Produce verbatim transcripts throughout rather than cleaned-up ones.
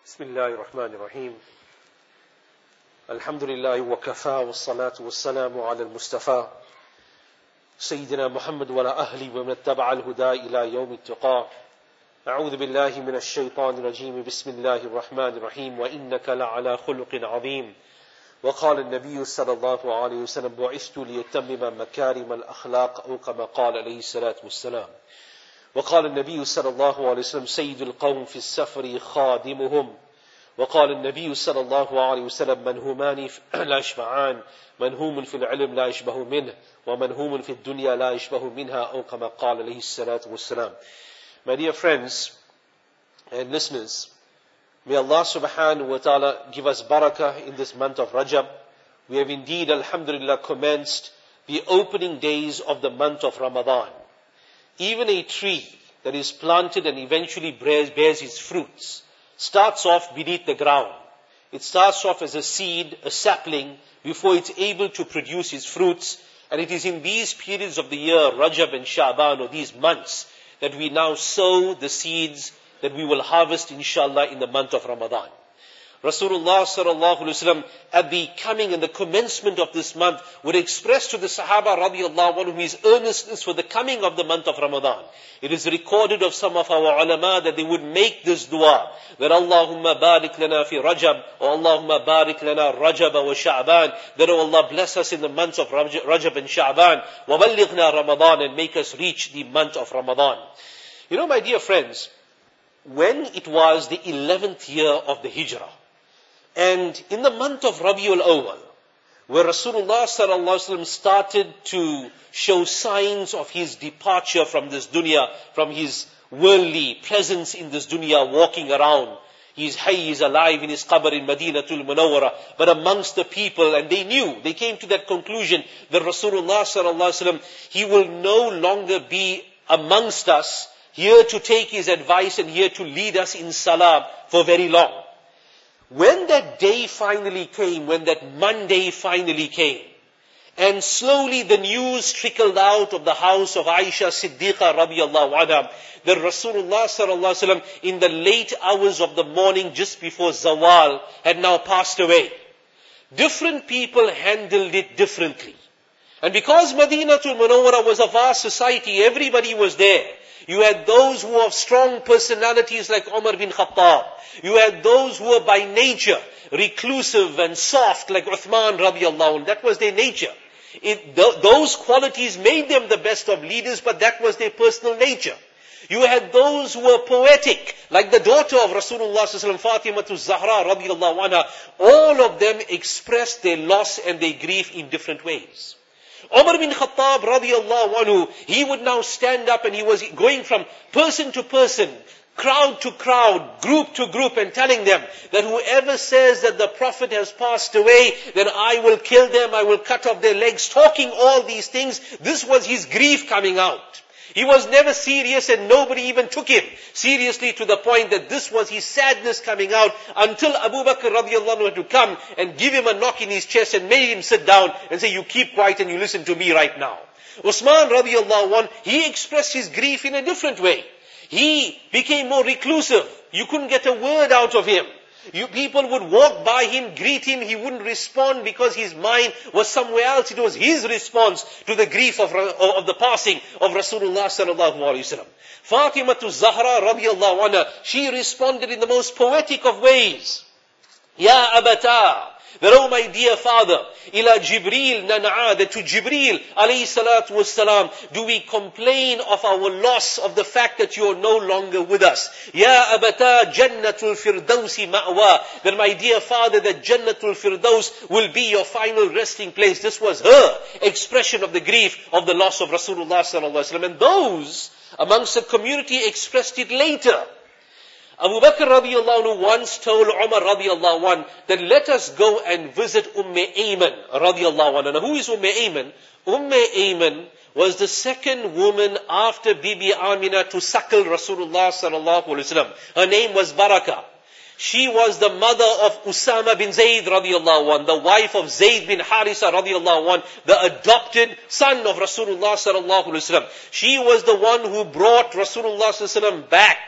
بسم الله الرحمن الرحيم الحمد لله وكفى والصلاة والسلام على المصطفى سيدنا محمد وعلى أهله ومن اتبع الهدى إلى يوم التقى أعوذ بالله من الشيطان الرجيم بسم الله الرحمن الرحيم وإنك لعلى خلق عظيم وقال النبي صلى الله عليه وسلم بعثت ليتمم مكارم الأخلاق أو كما قال عليه الصلاة والسلام وقال النبي صلى الله عليه وسلم سيد القوم في السفر خادمهم وقال النبي صلى الله عليه وسلم منهومان لا يشبعان منهوم في العلم لا يشبه منه ومنهوم في الدنيا لا يشبه منها أو كما قال عليه الصلاة والسلام. My dear friends and listeners, may Allah subhanahu wa ta'ala give us barakah in this month of Rajab. We have indeed, alhamdulillah, commenced the opening days of the month of Ramadan. Even a tree that is planted and eventually bears, bears its fruits starts off beneath the ground. It starts off as a seed, a sapling, before it's able to produce its fruits. And it is in these periods of the year, Rajab and Sha'ban, or these months, that we now sow the seeds that we will harvest, inshallah, in the month of Ramadan. Rasulullah sallallahu alaihi wasallam, at the coming and the commencement of this month, would express to the Sahaba radiallahu anhum his earnestness for the coming of the month of Ramadan. It is recorded of some of our ulama that they would make this dua, that Allahumma barik lana fi Rajab, or Allahumma barik lana Rajab wa Sha'ban, that oh Allah bless us in the months of Rajab and Sha'ban, wa ballighna Ramadan, and make us reach the month of Ramadan. You know, my dear friends, when it was the eleventh year of the Hijrah, and in the month of Rabiul Awwal, where Rasulullah sallallahu alaihi wasallam started to show signs of his departure from this dunya, from his worldly presence in this dunya, walking around. He is hayy, he is alive in his qabr in Madinatul Munawwara, but amongst the people, and they knew, they came to that conclusion that Rasulullah sallallahu alaihi wasallam, he will no longer be amongst us, here to take his advice and here to lead us in salah for very long. When that day finally came, when that Monday finally came, and slowly the news trickled out of the house of Aisha Siddiqa radiyallahu anha, that Rasulullah sallallahu alaihi wasallam in the late hours of the morning just before Zawal had now passed away. Different people handled it differently. And because Madinatul Munawwara was a vast society, everybody was there. You had those who have strong personalities like Umar bin Khattab. You had those who were by nature reclusive and soft like Uthman radiallahu anh. That was their nature. It, th- those qualities made them the best of leaders, but that was their personal nature. You had those who were poetic, like the daughter of Rasulullah sallallahu alaihi wasallam, Fatima Zahra radiallahu anha. All of them expressed their loss and their grief in different ways. Umar bin Khattab radiallahu anhu, he would now stand up and he was going from person to person, crowd to crowd, group to group, and telling them that whoever says that the Prophet has passed away, then I will kill them, I will cut off their legs, talking all these things. This was his grief coming out. He was never serious and nobody even took him seriously, to the point that this was his sadness coming out, until Abu Bakr radiallahu anhu had to come and give him a knock in his chest and made him sit down and say, you keep quiet and you listen to me right now. Usman radiallahu anhu, he expressed his grief in a different way. He became more reclusive. You couldn't get a word out of him. You people would walk by him, greet him, he wouldn't respond because his mind was somewhere else. It was his response to the grief of, of the passing of Rasulullah sallallahu alaihi wasallam. Fatima Zahra radiallahu anha, she responded in the most poetic of ways. Ya abata, that oh my dear father, ila Jibreel nana'a, that to Jibreel alayhi salatu wassalam do we complain of our loss, of the fact that you are no longer with us. Ya abata jannatul firdausi ma'wa, that my dear father, that jannatul firdaus will be your final resting place. This was her expression of the grief of the loss of Rasulullah sallallahu alaihi wasallam. And those amongst the community expressed it later. Abu Bakr radiallahu anhu once told Umar radiallahu anhu that let us go and visit Umm Ayman radiallahu anhu. Now who is Umm Ayman? Umm Ayman was the second woman after Bibi Amina to suckle Rasulullah sallallahu alaihi wasallam. Her name was Barakah. She was the mother of Usama bin Zayd radiallahu anhu, the wife of Zayd bin Harisa radiallahu anhu, the adopted son of Rasulullah sallallahu alaihi wasallam. She was the one who brought Rasulullah sallallahu alaihi wasallam back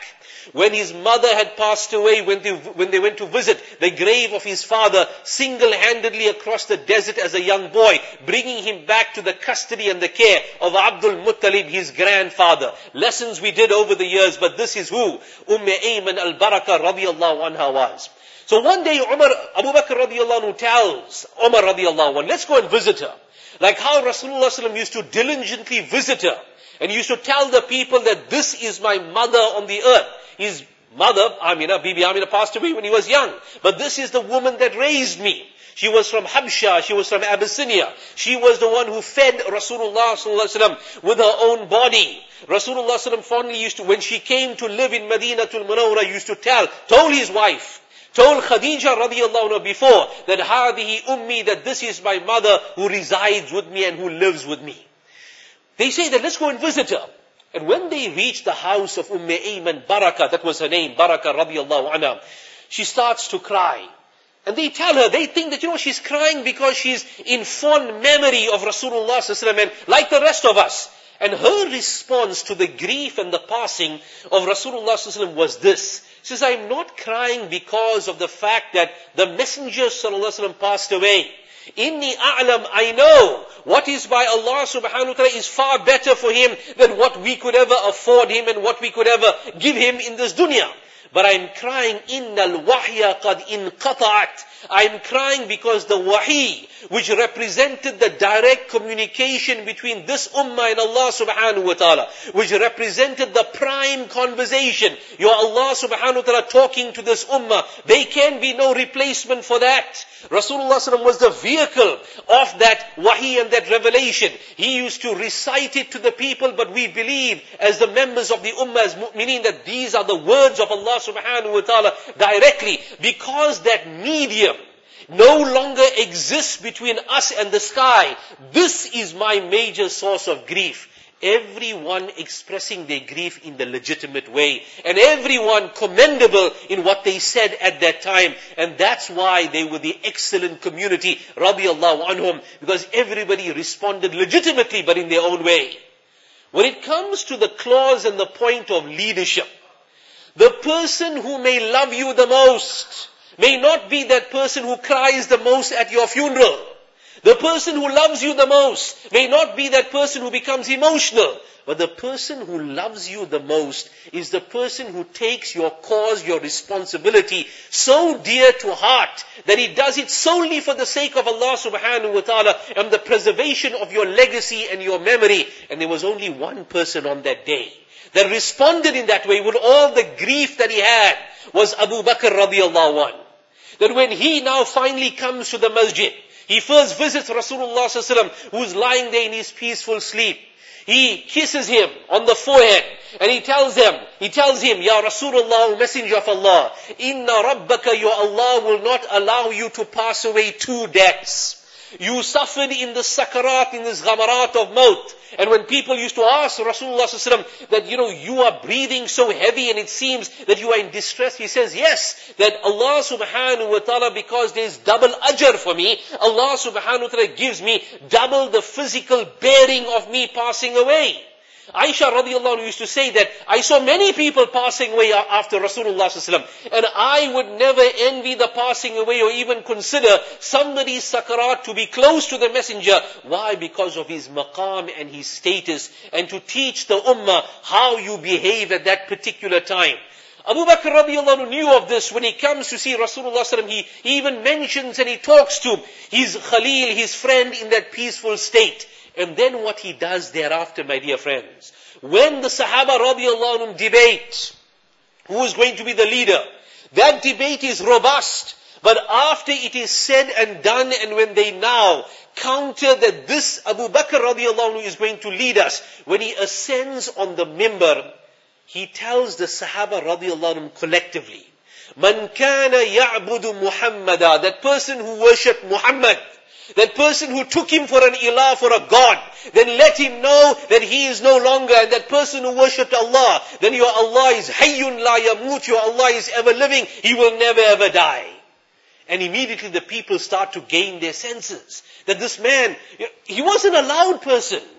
When his mother had passed away, when they, when they went to visit the grave of his father, single-handedly across the desert as a young boy, bringing him back to the custody and the care of Abdul Muttalib, his grandfather. Lessons we did over the years, but this is who Umm Ayman al-Barakah radiyallahu anha was. So one day Umar, Abu Bakr radiyallahu anhu tells Umar radiyallahu anhu, let's go and visit her. Like how Rasulullah sallallahu alaihi wasallam used to diligently visit her. And he used to tell the people that this is my mother on the earth. His mother, Amina, Bibi Amina passed away when he was young. But this is the woman that raised me. She was from Habsha, she was from Abyssinia. She was the one who fed Rasulullah sallallahu alaihi wasallam with her own body. Rasulullah sallallahu alaihi wasallam fondly used to, when she came to live in Madinatul Munawwara, used to tell, told his wife, told Khadija radiyallahu anha before, that hadihi ummi, that this is my mother who resides with me and who lives with me. They say that let's go and visit her. And when they reach the house of Umm Ayman Barakah, that was her name, Barakah radiyallahu anha, she starts to cry. And they tell her, they think that, you know, she's crying because she's in fond memory of Rasulullah sallallahu alaihi wasallam, and like the rest of us. And her response to the grief and the passing of Rasulullah sallallahu alaihi wasallam was this. She says, I'm not crying because of the fact that the Messenger sallallahu alaihi wasallam passed away. Inni a'lam, I know what is by Allah subhanahu wa ta'ala is far better for him than what we could ever afford him and what we could ever give him in this dunya. But I'm crying, innal wahya qad inqata'at. I'm crying because the wahi, which represented the direct communication between this ummah and Allah subhanahu wa ta'ala, which represented the prime conversation, your Allah subhanahu wa ta'ala talking to this ummah, there can be no replacement for that. Rasulullah sallallahu alaihi wasallam was the vehicle of that wahi and that revelation. He used to recite it to the people, but we believe as the members of the ummah, as mu'mineen, that these are the words of Allah subhanahu wa ta'ala directly, because that medium no longer exists between us and the sky. This is my major source of grief. Everyone expressing their grief in the legitimate way, and everyone commendable in what they said at that time. And that's why they were the excellent community, radiyallahu anhum, because everybody responded legitimately but in their own way. When it comes to the clause and the point of leadership, the person who may love you the most may not be that person who cries the most at your funeral. The person who loves you the most may not be that person who becomes emotional. But the person who loves you the most is the person who takes your cause, your responsibility so dear to heart that he does it solely for the sake of Allah subhanahu wa ta'ala and the preservation of your legacy and your memory. And there was only one person on that day that responded in that way with all the grief that he had, was Abu Bakr radiyallahu anhu. That when he now finally comes to the masjid, he first visits Rasulullah sallallahu alaihi wasallam, who's lying there in his peaceful sleep. He kisses him on the forehead and he tells them, he tells him, Ya Rasulullah, Messenger of Allah, Inna Rabbaka, your Allah will not allow you to pass away two deaths. You suffered in the sakarat, in this ghamarat of maut. And when people used to ask Rasulullah sallallahu alaihi wasallam that, you know, you are breathing so heavy and it seems that you are in distress, he says, yes, that Allah subhanahu wa ta'ala, because there's double ajr for me, Allah subhanahu wa ta'ala gives me double the physical bearing of me passing away. Aisha radiallahu anha used to say that I saw many people passing away after Rasulullah sallallahu alaihi wasallam, and I would never envy the passing away or even consider somebody's sakarat to be close to the messenger. Why? Because of his maqam and his status, and to teach the ummah how you behave at that particular time. Abu Bakr radiallahu anhu knew of this. When he comes to see Rasulullah sallallahu alaihi wasallam, he, he even mentions and he talks to his Khalil, his friend, in that peaceful state. And then what he does thereafter, my dear friends, when the Sahaba radiallahu anhum debate who is going to be the leader, that debate is robust. But after it is said and done, and when they now counter that this Abu Bakr radiallahu anhu is going to lead us, when he ascends on the mimbar, he tells the Sahaba radiallahu anhum collectively, Man kana ya'budu Muhammada, that person who worshipped Muhammad, that person who took him for an ilah, for a god, then let him know that he is no longer. And that person who worshipped Allah, then your Allah is hayyun la yamut, your Allah is ever living, he will never ever die. And immediately the people start to gain their senses that this man, he wasn't a loud person.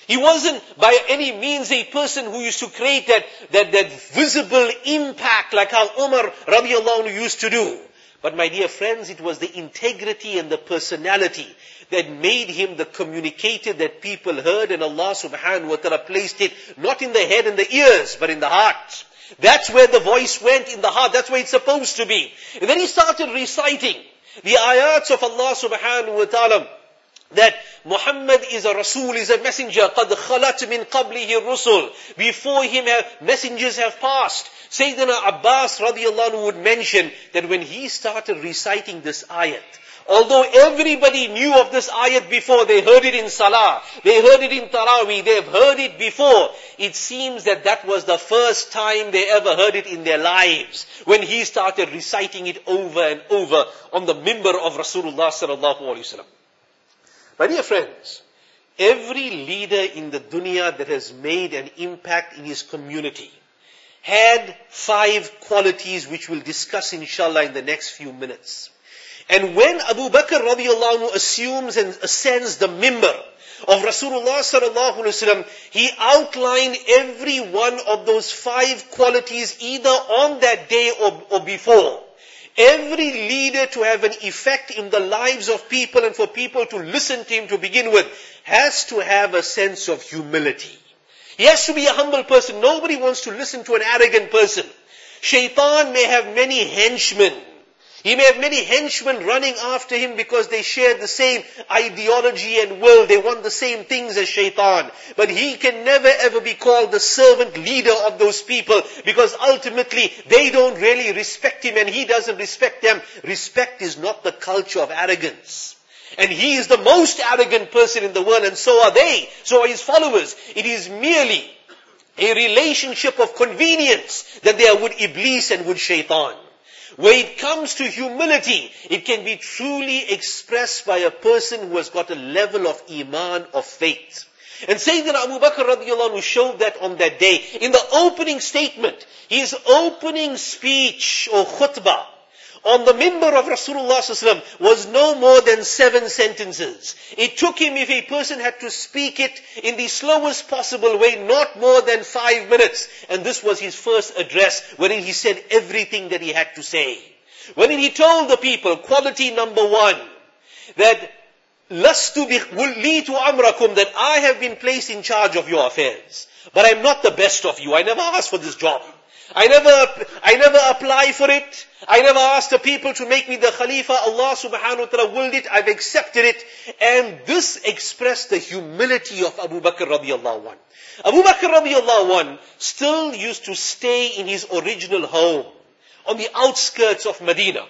He wasn't by any means a person who used to create that, that, that visible impact like how Umar radiallahu anhu used to do. But my dear friends, it was the integrity and the personality that made him the communicator that people heard, and Allah subhanahu wa ta'ala placed it not in the head and the ears, but in the heart. That's where the voice went, in the heart. That's where it's supposed to be. And then he started reciting the ayats of Allah subhanahu wa ta'ala, that Muhammad is a Rasul, is a messenger. قَدْ خَلَتْ مِنْ قَبْلِهِ الرُّسُلِ. Before him have, messengers have passed. Sayyidina Abbas radiallahu anhu would mention that when he started reciting this ayat, although everybody knew of this ayat before, they heard it in Salah, they heard it in Taraweeh, they have heard it before, it seems that that was the first time they ever heard it in their lives, when he started reciting it over and over on the mimbar of Rasulullah sallallahu alaihi wasallam. My dear friends, every leader in the dunya that has made an impact in his community had five qualities which we'll discuss inshallah in the next few minutes. And when Abu Bakr radiallahu anhu assumes and ascends the mimbar of Rasulullah sallallahu alaihi wasallam, he outlined every one of those five qualities either on that day or, or before. Every leader to have an effect in the lives of people and for people to listen to him to begin with has to have a sense of humility. He has to be a humble person. Nobody wants to listen to an arrogant person. Shaitan may have many henchmen. He may have many henchmen running after him because they share the same ideology and will. They want the same things as Shaitan. But he can never ever be called the servant leader of those people, because ultimately they don't really respect him and he doesn't respect them. Respect is not the culture of arrogance. And he is the most arrogant person in the world, and so are they. So are his followers. It is merely a relationship of convenience that they are with Iblis and with Shaitan. Where it comes to humility, it can be truly expressed by a person who has got a level of iman, of faith. And Sayyidina Abu Bakr radiallahu anhu showed that on that day. In the opening statement, his opening speech or khutbah on the mimbar of Rasulullah sallallahu alaihi wasallam was no more than seven sentences. It took him, if a person had to speak it in the slowest possible way, not more than five minutes. And this was his first address, wherein he said everything that he had to say. Wherein he told the people, quality number one, that lastu biwallitu amrakum, that I have been placed in charge of your affairs. But I'm not the best of you. I never asked for this job. I never, I never apply for it. I never asked the people to make me the Khalifa. Allah subhanahu wa ta'ala willed it. I've accepted it. And this expressed the humility of Abu Bakr radiallahu anhu. Abu Bakr radiallahu anhu still used to stay in his original home on the outskirts of Medina.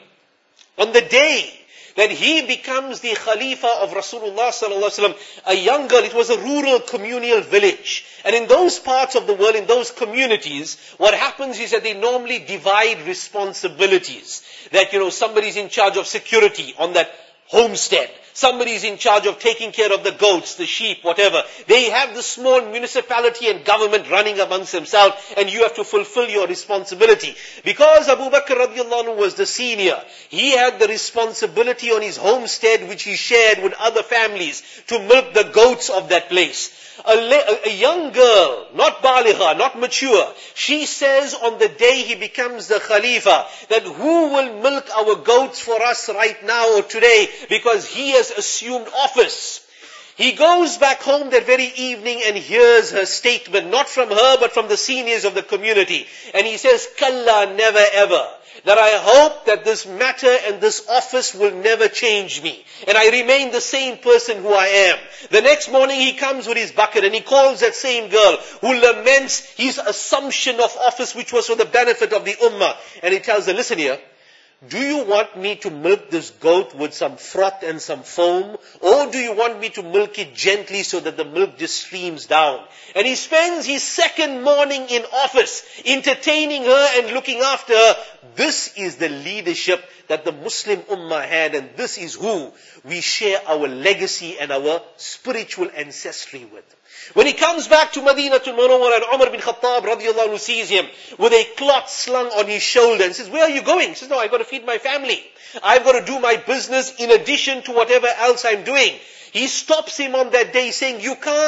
On the day that he becomes the Khalifa of Rasulullah sallallahu alaihi wasallam, a young girl, it was a rural communal village. And in those parts of the world, in those communities, what happens is that they normally divide responsibilities. That, you know, somebody's in charge of security on that homestead. Somebody's in charge of taking care of the goats, the sheep, whatever. They have the small municipality and government running amongst themselves, and you have to fulfill your responsibility. Because Abu Bakr radiallahu anhu was the senior, he had the responsibility on his homestead, which he shared with other families, to milk the goats of that place. A, a, a young girl, not baligha, not mature, she says on the day he becomes the Khalifa, that who will milk our goats for us right now or today, because he has assumed office. He goes back home that very evening and hears her statement, not from her but from the seniors of the community. And he says, Kalla, never ever. That I hope that this matter and this office will never change me. And I remain the same person who I am. The next morning he comes with his bucket and he calls that same girl who laments his assumption of office, which was for the benefit of the ummah. And he tells her, listen here, do you want me to milk this goat with some froth and some foam? Or do you want me to milk it gently so that the milk just streams down? And he spends his second morning in office, entertaining her and looking after her. This is the leadership that the Muslim Ummah had, and this is who we share our legacy and our spiritual ancestry with. When he comes back to Madinatul Munawwarah, and Umar bin Khattab radiallahu anhu sees him with a cloth slung on his shoulder and says, where are you going? He says, no, I've got to feed my family. I've got to do my business in addition to whatever else I'm doing. He stops him on that day saying, you can't.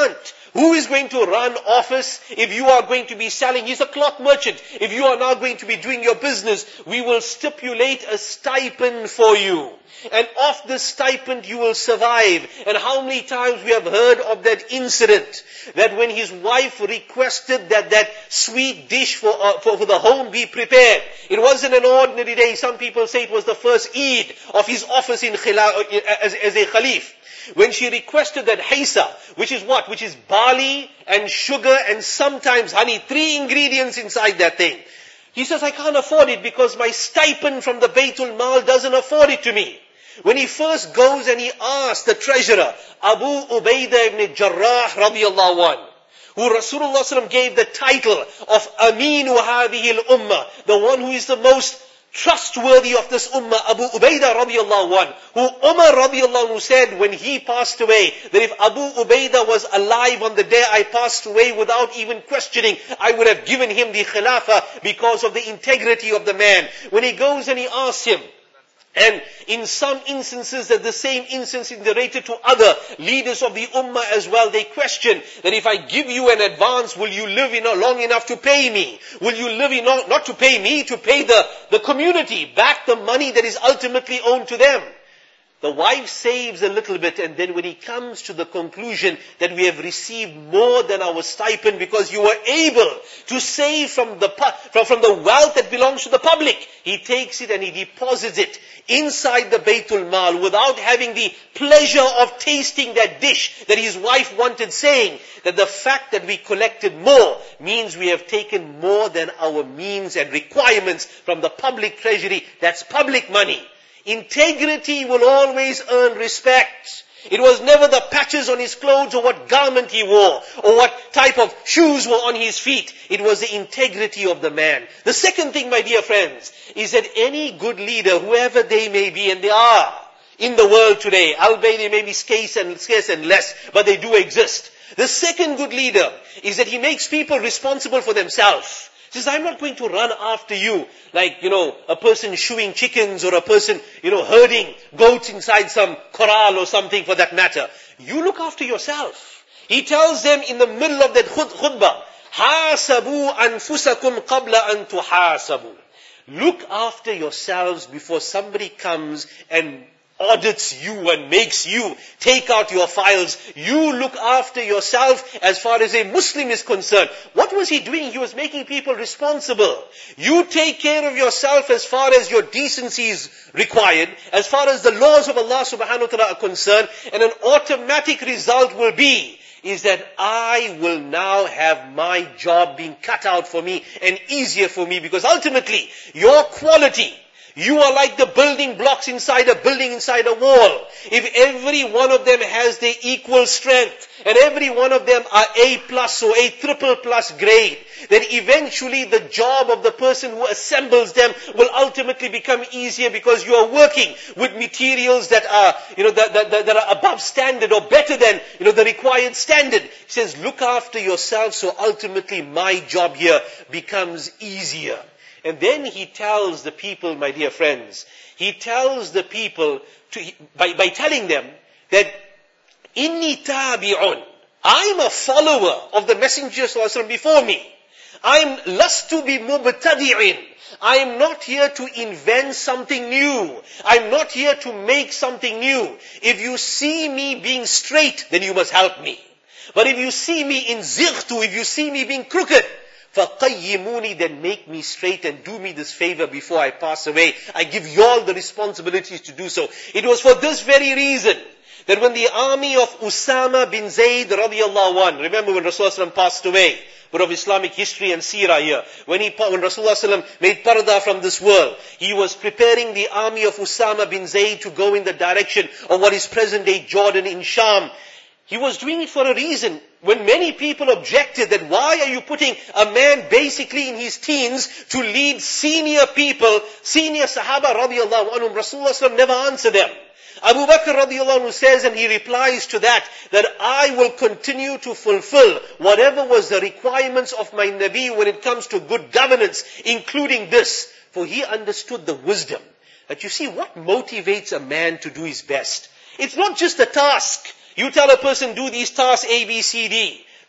Who is going to run office if you are going to be selling? He's a cloth merchant. If you are now going to be doing your business, we will stipulate a stipend for you. And off this stipend you will survive. And how many times we have heard of that incident, that when his wife requested that that sweet dish for, uh, for, for the home be prepared. It wasn't an ordinary day. Some people say it was the first Eid of his office in Khila, as, as a Khalif. When she requested that haisa, which is what? Which is barley and sugar and sometimes honey. Three ingredients inside that thing. He says, I can't afford it because my stipend from the Baytul Mal doesn't afford it to me. When he first goes and he asks the treasurer, Abu Ubaidah ibn Jarrah radiyallahu anhu, who Rasulullah sallallahu alaihi wasallam gave the title of Aminu hadhihi al-ummah, the one who is the most trustworthy of this ummah, Abu Ubaidah radiyallahu anhu, who Umar radiyallahu anhu said when he passed away, that if Abu Ubaidah was alive on the day I passed away without even questioning, I would have given him the khilafah because of the integrity of the man. When he goes and he asks him, and in some instances, that the same instance is narrated to other leaders of the ummah as well. They question that if I give you an advance, will you live in long enough to pay me? Will you live in not to pay me, to pay the, the community, back the money that is ultimately owed to them? The wife saves a little bit, and then when he comes to the conclusion that we have received more than our stipend because you were able to save from the from, from the wealth that belongs to the public, he takes it and he deposits it inside the Baytul Mal without having the pleasure of tasting that dish that his wife wanted, saying that the fact that we collected more means we have taken more than our means and requirements from the public treasury. That's public money. Integrity will always earn respect. It was never the patches on his clothes or what garment he wore or what type of shoes were on his feet. It was the integrity of the man. The second thing, my dear friends, is that any good leader, whoever they may be, and they are in the world today, albeit they may be scarce and, scarce and less, but they do exist. The second good leader is that he makes people responsible for themselves. He says, I'm not going to run after you like, you know, a person shoeing chickens or a person, you know, herding goats inside some corral or something for that matter. You look after yourself. He tells them in the middle of that khutbah, حَاسَبُوا أَنفُسَكُمْ قَبْلَ أَن تُحَاسَبُوا. Look after yourselves before somebody comes and audits you and makes you take out your files. You look after yourself as far as a Muslim is concerned. What was he doing? He was making people responsible. You take care of yourself as far as your decency is required, as far as the laws of Allah subhanahu wa ta'ala are concerned, and an automatic result will be is that I will now have my job being cut out for me and easier for me, because ultimately your quality, you are like the building blocks inside a building, inside a wall. If every one of them has their equal strength, and every one of them are A plus or A triple plus grade, then eventually the job of the person who assembles them will ultimately become easier, because you are working with materials that are, you know, that, that, that are above standard or better than, you know, the required standard. He says, look after yourself, so ultimately my job here becomes easier. And then he tells the people, my dear friends, he tells the people, to, by, by telling them that, Inni tabi'un, I'm a follower of the Messenger sallallahu alaihi wasallam before me. I'm lastu bi mubtadi'in. I am not here to invent something new. I'm not here to make something new. If you see me being straight, then you must help me. But if you see me in zightu, if you see me being crooked, فَقَيِّمُونِ, then make me straight and do me this favor before I pass away. I give you all the responsibilities to do so. It was for this very reason that when the army of Usama bin Zayd radiyallahu anh, remember when Rasulullah passed away, but of Islamic history and seerah here, when he, when Rasulullah made parda from this world, he was preparing the army of Usama bin Zayd to go in the direction of what is present day Jordan in Sham. He was doing it for a reason. When many people objected that why are you putting a man basically in his teens to lead senior people, senior Sahaba radiyallahu anhum, Rasulullah never answered them. Abu Bakr radiyallahu anhu says, and he replies to that, that I will continue to fulfill whatever was the requirements of my Nabi when it comes to good governance, including this. For he understood the wisdom. That you see, what motivates a man to do his best? It's not just a task. You tell a person, do these tasks A, B, C, D.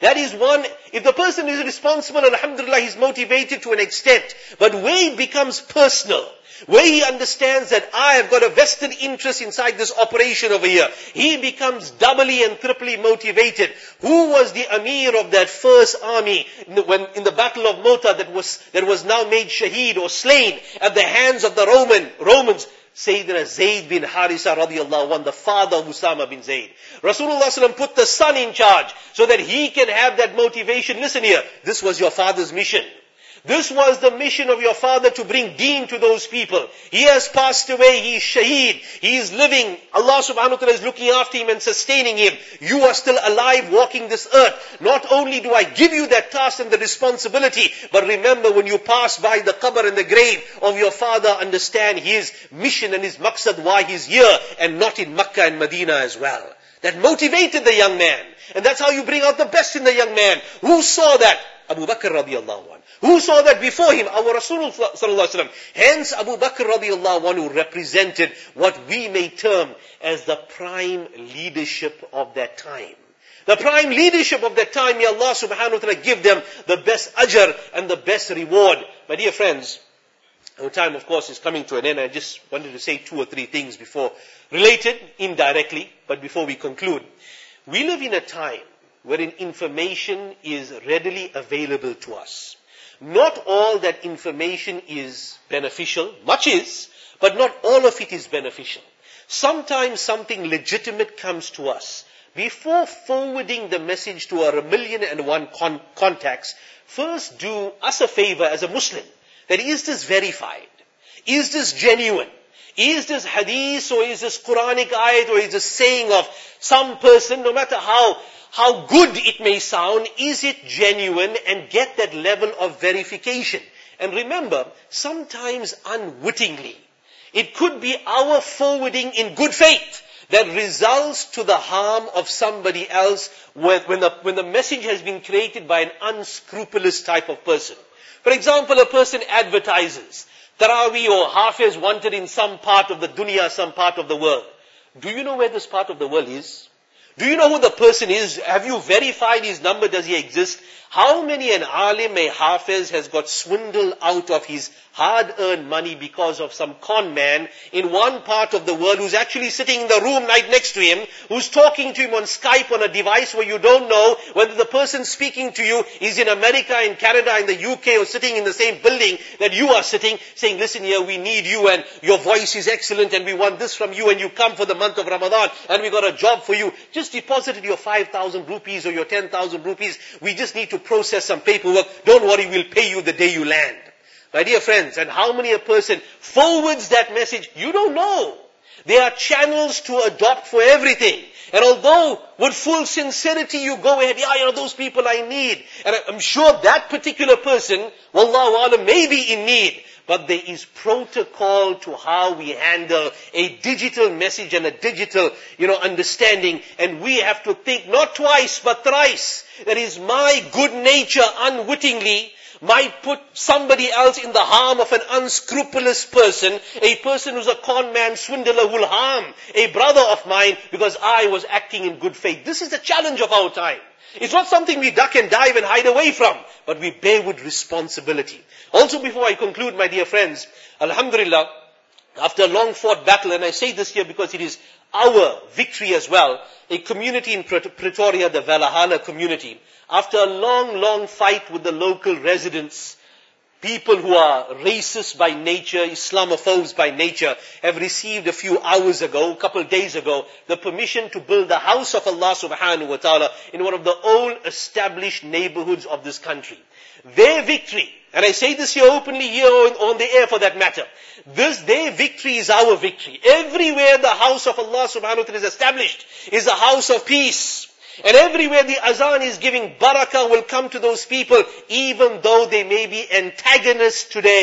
That is one, if the person is responsible, alhamdulillah, he's motivated to an extent. But where it becomes personal, where he understands that I have got a vested interest inside this operation over here, he becomes doubly and triply motivated. Who was the Amir of that first army in the, when, in the battle of Mota that was, that was now made shaheed or slain at the hands of the Roman, Romans? Sayyidina Zayd bin Harisa radiallahu anh, the father of Usama bin Zayd. Rasulullah sallam put the son in charge so that he can have that motivation. Listen here, this was your father's mission. This was the mission of your father, to bring deen to those people. He has passed away, he is shaheed, he is living. Allah subhanahu wa ta'ala is looking after him and sustaining him. You are still alive, walking this earth. Not only do I give you that task and the responsibility, but remember, when you pass by the qabr and the grave of your father, understand his mission and his maqsad, why he's here and not in Makkah and Medina as well. That motivated the young man. And that's how you bring out the best in the young man. Who saw that? Abu Bakr radiallahu anhu. Who saw that before him? Our Rasulullah sallallahu alaihi wasallam. Hence Abu Bakr radiallahu anhu represented what we may term as the prime leadership of that time. The prime leadership of that time, may Allah subhanahu wa ta'ala give them the best ajr and the best reward. My dear friends, our time of course is coming to an end. I just wanted to say two or three things before, related indirectly, but before we conclude. We live in a time wherein information is readily available to us. Not all that information is beneficial. Much is, but not all of it is beneficial. Sometimes something legitimate comes to us. Before forwarding the message to our million and one con- contacts, first do us a favor as a Muslim. That is this verified? Is this genuine? Is this hadith, or is this Quranic ayat, or is this saying of some person, no matter how How good it may sound, is it genuine? And get that level of verification. And remember, sometimes unwittingly, it could be our forwarding in good faith that results to the harm of somebody else when the, when the message has been created by an unscrupulous type of person. For example, a person advertises Taraweeh or Hafiz wanted in some part of the dunya, some part of the world. Do you know where this part of the world is? Do you know who the person is? Have you verified his number? Does he exist? How many an alim, a hafiz, has got swindled out of his hard-earned money because of some con man in one part of the world who's actually sitting in the room right next to him, who's talking to him on Skype on a device where you don't know whether the person speaking to you is in America, in Canada, in the U K, or sitting in the same building that you are sitting, saying, listen here, we need you and your voice is excellent and we want this from you and you come for the month of Ramadan and we got a job for you. Just deposited your five thousand rupees or your ten thousand rupees. We just need to process some paperwork. Don't worry, we'll pay you the day you land. My dear friends, and how many a person forwards that message? You don't know. There are channels to adopt for everything. And although with full sincerity you go ahead, yeah, you know, those people I need. And I'm sure that particular person, wallahu alam, may be in need. But there is protocol to how we handle a digital message and a digital, you know, understanding. And we have to think not twice, but thrice. That is, my good nature unwittingly might put somebody else in the harm of an unscrupulous person, a person who's a con man, swindler, who will harm a brother of mine because I was acting in good faith. This is the challenge of our time. It's not something we duck and dive and hide away from, but we bear with responsibility. Also, before I conclude, my dear friends, alhamdulillah, after a long fought battle, and I say this here because it is our victory as well, a community in Pretoria, the Valhalla community, after a long, long fight with the local residents, people who are racist by nature, Islamophobes by nature, have received a few hours ago, a couple of days ago, the permission to build the house of Allah subhanahu wa ta'ala in one of the old established neighborhoods of this country. Their victory, and I say this here openly here on, on the air for that matter, this, their victory is our victory. Everywhere the house of Allah subhanahu wa ta'ala is established is a house of peace. And everywhere the azan is giving barakah will come to those people, even though they may be antagonists today.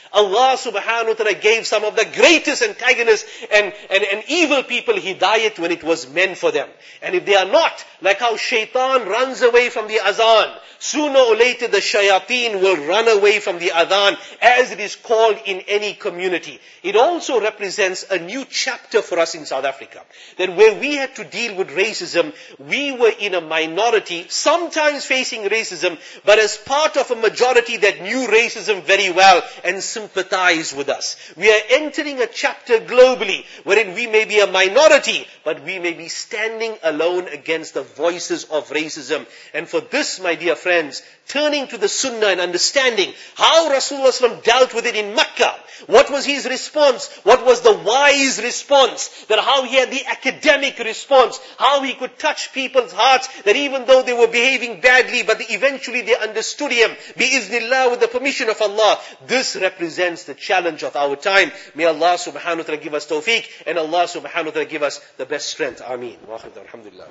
Allah subhanahu wa ta'ala gave some of the greatest antagonists and, and, and evil people hidayat when it was meant for them. And if they are not, like how shaitan runs away from the azan, sooner or later the shayateen will run away from the adhan, as it is called in any community. It also represents a new chapter for us in South Africa. That where we had to deal with racism, we were in a minority, sometimes facing racism, but as part of a majority that knew racism very well and sympathized with us. We are entering a chapter globally, wherein we may be a minority, but we may be standing alone against the voices of racism. And for this, my dear friends, turning to the Sunnah and understanding how Rasulullah dealt with it in Makkah. What was his response? What was the wise response? That how he had the academic response. How he could touch people's hearts. That even though they were behaving badly, but eventually they understood him. Bi-iznillah, with the permission of Allah. This represents the challenge of our time. May Allah subhanahu wa ta'ala give us tawfiq. And Allah subhanahu wa ta'ala give us the best strength. Ameen. Wa akhir, alhamdulillah.